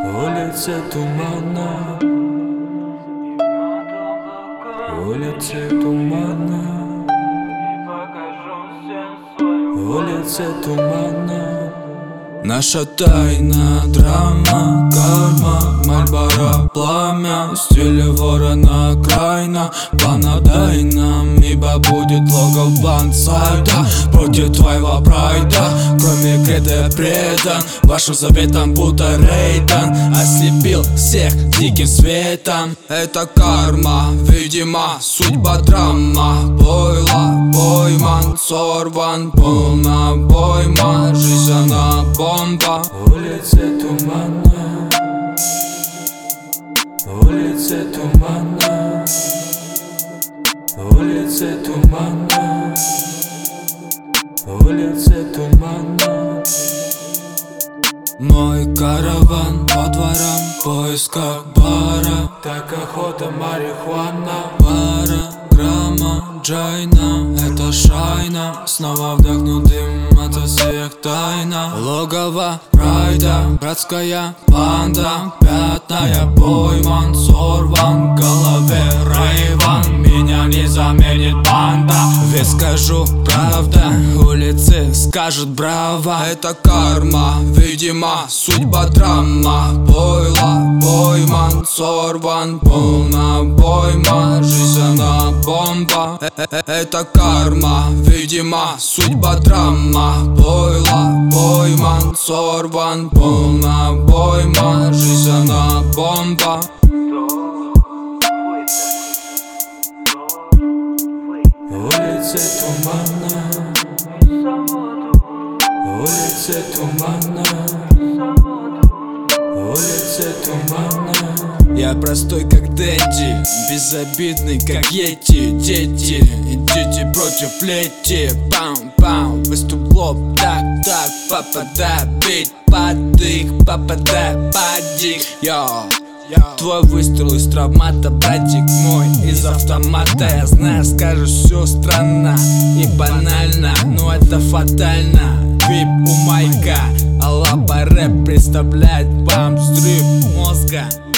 Улица тумана, улица тумана, улица тумана. Наша тайна, драма, карма, Мальборо, пламя, стиле ворона, крайна. Понадай нам, ибо будет логов бансайда против твоего прайда. Кроме креда предан вашим заветам, будто Рейдан ослепил всех диким светом. Это карма, видимо, судьба драма. Пойло, пойман, сорван, полна пойма. Жизнь она бомба. Улица тумана, улица тумана, улица тумана, улица тумана. Мой караван по дворам, в поисках бара. Так охота марихуана, пара грамма джайна. Это шайна, снова вдохну дым, это всех тайна. Логово прайда, братская банда. Пятна я пойман, сорван, в голове Рейван. Меня не заменит банда, ведь скажу правда, улицы скажут браво. Это карма, видимо, судьба драма. Пойло, пойман, сорван, полна пойма. Жизнь она бомба. Это карма, видимо, судьба драма. Пойло, пойман, сорван, полна пойма. Жизнь она бомба. Улица тумана, улица тумана, улица тумана. Я простой как Дэдди, безобидный как Йети. Дети, идите против лети. Пам-пам, выступ лоб, так-так. Попадай, бить под их, попадай под их. Йо. Твой выстрел из травмата, братик мой, из автомата. Я знаю, скажешь, все странно и банально, но это фатально. Вип у майка, а лапа рэп представляет вам взрыв мозга.